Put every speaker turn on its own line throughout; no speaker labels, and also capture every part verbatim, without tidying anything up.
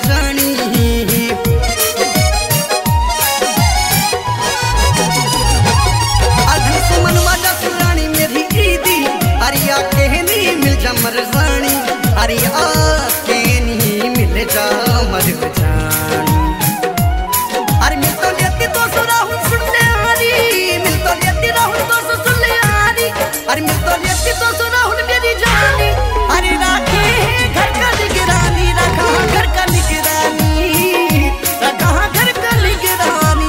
जानी। अधन सुमन वाजा सुरानी मेरी ईदी, अरे आके नहीं मिल जा मर जानी, अरे आके नहीं मिल जा मर जानी। अरे मिल तो लेती तो सुराहुल सुनने आरी, मिल तो लेती राहुल तो सुनने आरी, अरे मिल तो लेती तो सुराहुल मेरी जानी। अरे राखी घर का निगरानी, रखा घर का निगरानी, रखा घर का निगरानी।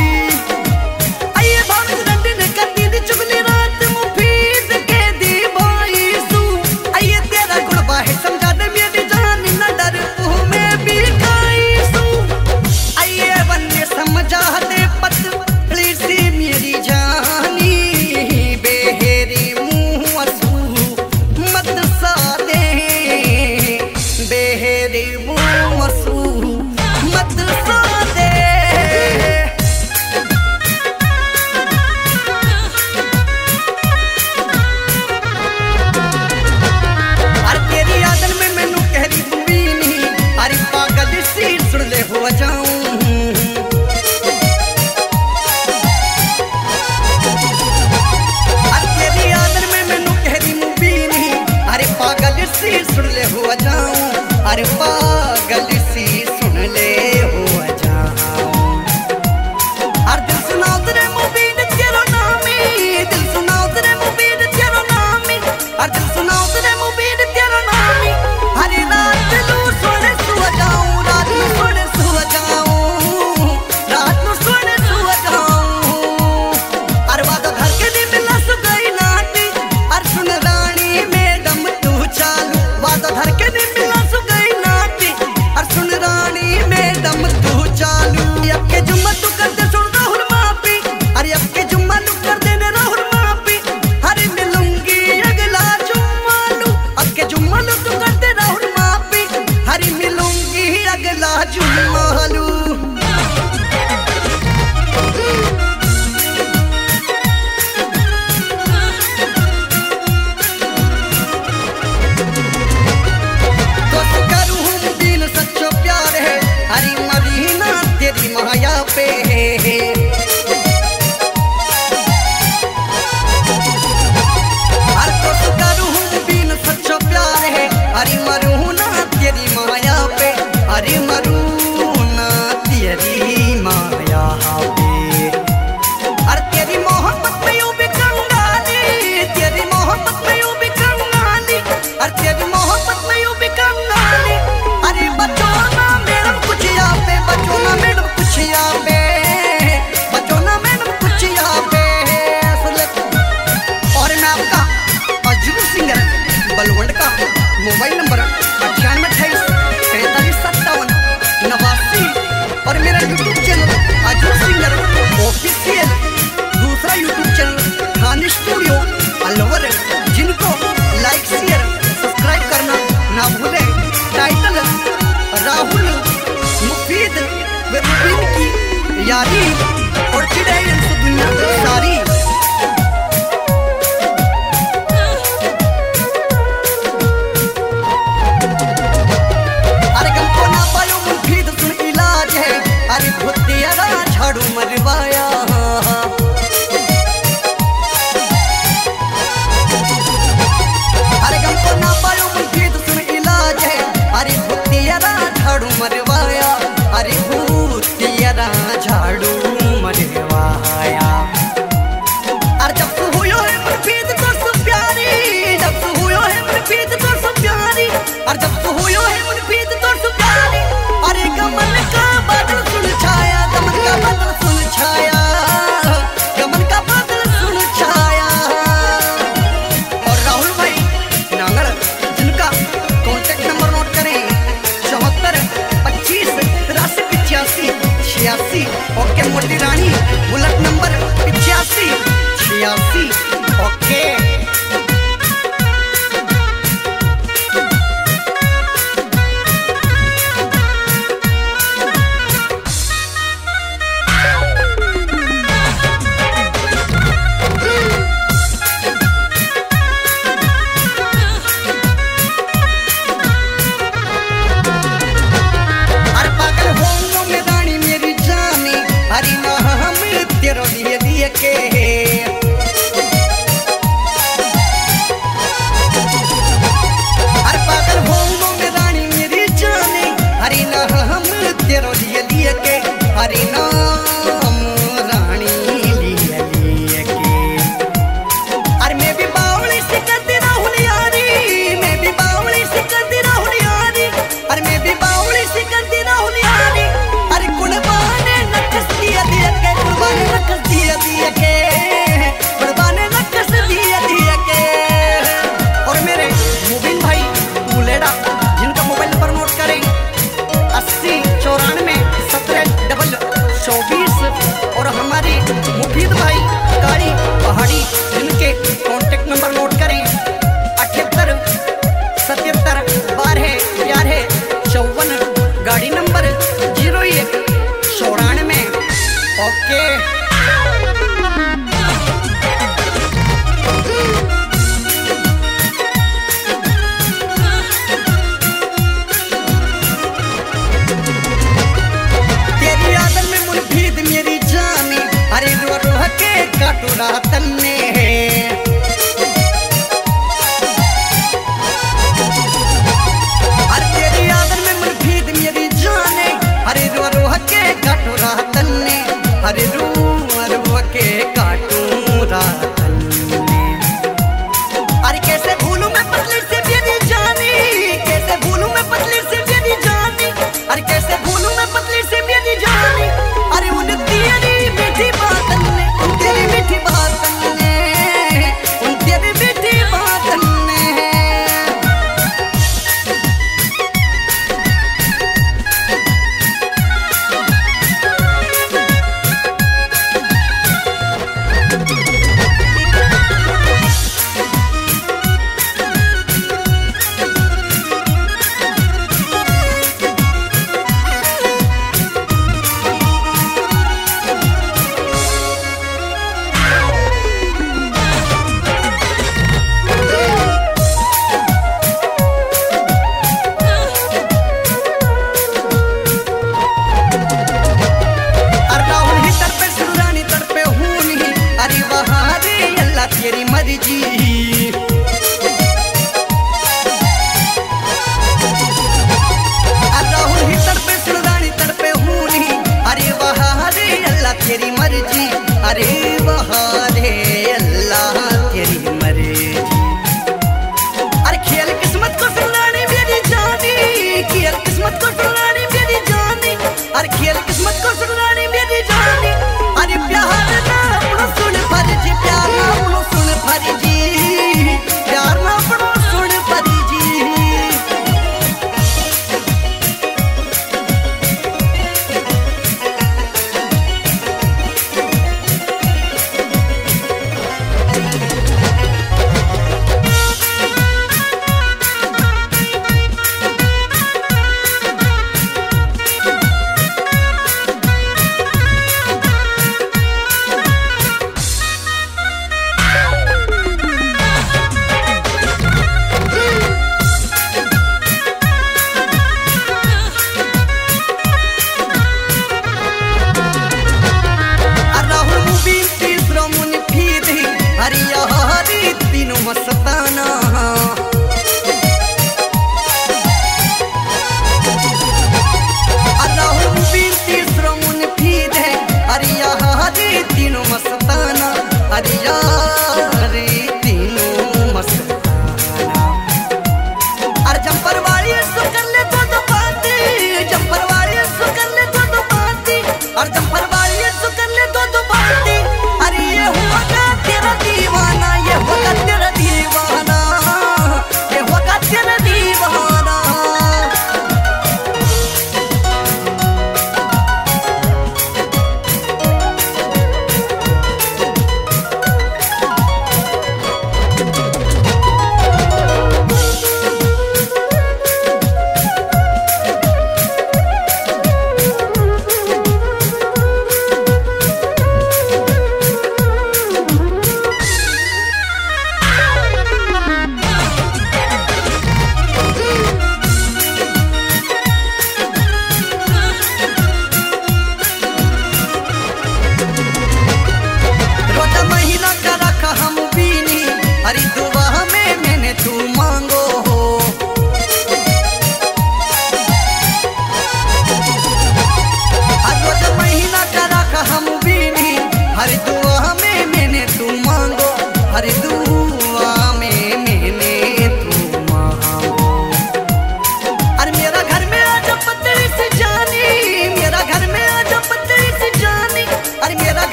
आइए भावना रंडी ने कर दी दी चुगली रात मुफीद के दी बाईसू। आइए तेरा गुड़बा है समझा दे मेरी जानी, न डर तू मैं भी खाईसू। आइए बन्ने समझा दे पतली सी मेरी जानी, बेहेरी मुँह असू मत सा दे, बेहेरी मुँह असू मत सा दे। अरे तेरी आदन में मैनू कहरी बुरी नहीं, अरे पागल सी सुन ले हो जाऊं। अरे तेरी आदन में मैनू कहरी मुबी नहीं, अरे पागल सी सुन ले हो जाऊं, अरे पागल सी सुन ले हो जाऊं। अरे दिल सुनाओ तेरे मुबीन तेरो नामी, दिल सुनाओ तेरे मुबीन तेरो नामी, अरे दिल सुनाओ तेरे मुबीन तेरो नामी। अरे रात लू सोने सुआ जाऊं, रात लू सोने सुआ जाऊं, रात लू सोने सुआ जाऊं। अरे वादा धर के दी मिला सु गई नाटी, अरे सुन रानी मैडम तू चालू, वादा धर के दी मिला सु गई नाटी, अरे सुन रानी मैडम तू चालू। अब के जुम्मा तू कर दे सुन राहुल मापी, अरे अब के जुम्मा तू कर दे ने राहुल मापी, अरे मिलूंगी अगला जुम्मा लू। अब के जुम्मा लू तू कर दे राहुल मापी, अरे मिलूंगी अगला जुम्मा लू। दोस्त करूं मुबीन सच्चो प्यार है, अरे मदीना तेरी माया पे है। अरे दोस्त करूं मुबीन सच्चो प्यार है, अरे मरूं ना तेरी माया पे, अरे मरूं ना तेरी माया पे। अरे तेरी मोहब्बत में यूं भी कंगाली, तेरी मोहब्बत में यूं भी कंगाली, अरे तेरी मोहब्बत में यूं भी कंगाली। अरे बचो ना मैडम कुछ यहाँ पे, बचो ना मैडम कुछ यहाँ पे, बचो ना मैडम कुछ यहाँ पे। सुन ले। और मैं आपका अजूब सिंगर बलवंत का मोबाइल नंबर अठानवे अट्ठाईस पैंतालीस सत्तावन नवासी, और मेरा YouTube channel Ajoob singer official, दूसरा YouTube channel Khan studio Alwar, जिनको लाइक शेयर सब्सक्राइब करना ना भूलें। टाइटल राहुल मुफीद व मुफीद की यारी और चिड़ै दुनिया सारी। अरे गम को ना पायो मुफीद सुन इलाज है, अरे भुतियारा झाड़ू मरवाया। अरे गम को ना पायो मुफीद सुन इलाज है, अरे भुतियारा झाड़ू मरवाया, अरे भूतियारा झाड़ू ओके तेरी आदत में मुनफीद मेरी जानी अरे रो रो के काटू रातन ने अरे तेरी आदत में मुनफीद मेरी जाने अरे रो रो के काटू रातन ने अरे रो रो के काटू रातन ने अरे कैसे भूलूं मैं पतली से मेरी जानी कैसे भूलूं मैं पतली से मेरी जानी अरे कैसे भूलूं मैं पतली से मेरी जानी अरे उन तेरी मीठी बातन ने तेरी मीठी बातन ने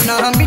ना